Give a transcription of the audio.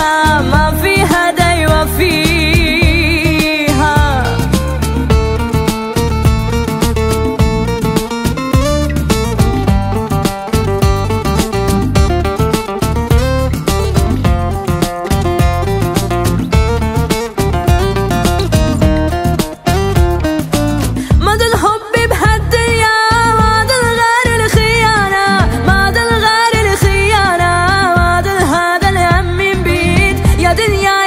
فيها ما فيها دايوة فيها. ما ده الحب بهالدنيا، ما ده الغير الخيانة، ما ده الغير الخيانة، ما ده هذا الهم من بيت يا دنيا